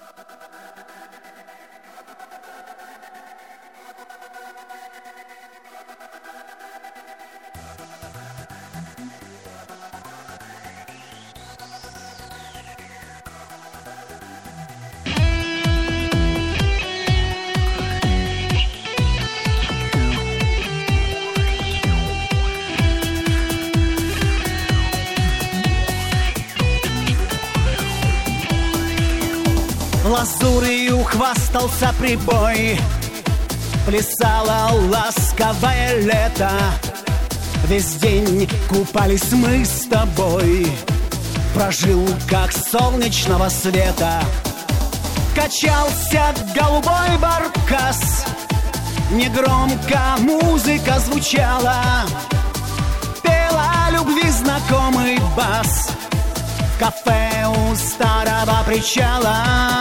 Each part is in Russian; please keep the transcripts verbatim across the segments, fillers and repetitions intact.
Лазурью хвастался прибой, плясало ласковое лето. Весь день купались мы с тобой, в прожилках солнечного света. Качался голубой баркас, негромко музыка звучала, пела о любви знакомый бас в кафе у старого причала.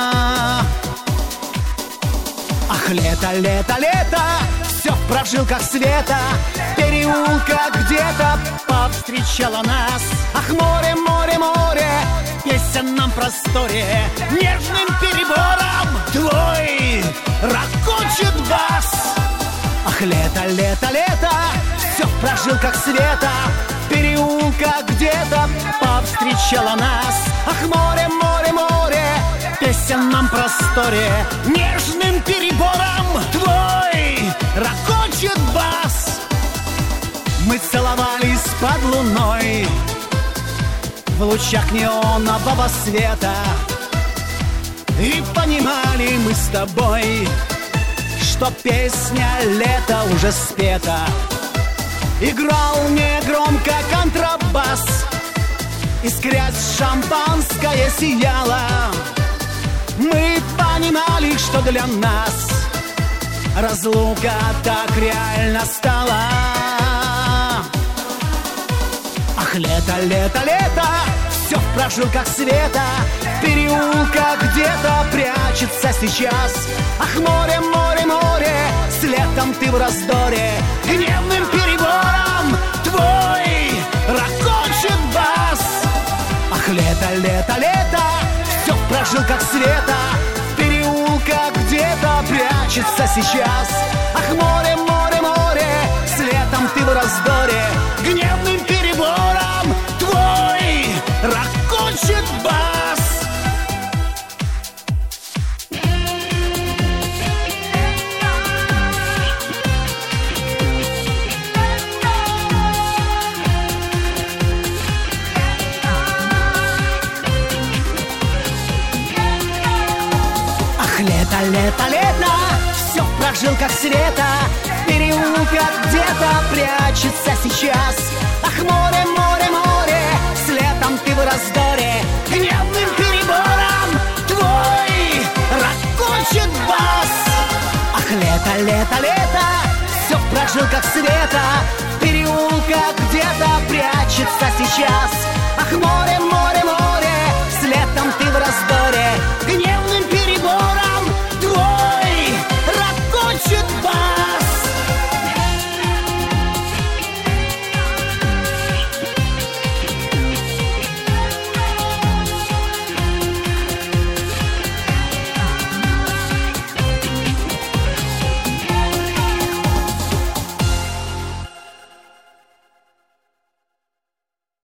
Ах, лето, лето, лето, все в прожилках света, в переулках где-то повстречало нас. Ах, море, море, море, песен нам просторе, нежным перебором твой ракочет бас. Ах, лето, лето, лето, все в прожилках света, в переулках где-то повстречало нас. Ах, море, море, море, песен нам просторе, нежным перебором твой ракочет бас. Мы целовались под луной в лучах неонового света, и понимали мы с тобой, что песня лета уже спета. Играл негромко контрабас, искрясь шампанское сияло. Мы понимали, что для нас разлука так реально стала. Ах, лето, лето, лето, все в прожилках света, в переулках где-то прячется сейчас. Ах, море, море, море, с летом ты в раздоре, гневным перебором твой ракочет бас. Ах, лето, лето, лето, все в прожилках света, в переулках где-то прячется сейчас. Ах, море, море, море, с летом ты в раздоре, гневным перебором твой ракочет бас. Лето, лето, лето, все в прожилках света, в переулках где-то прячется сейчас. Ах, море, море, море, с летом ты в раздоре, гневным перебором твой ракочет бас. Ах, лето, лето, лето, все в прожилках света, в переулках где-то прячется сейчас. Ах, море,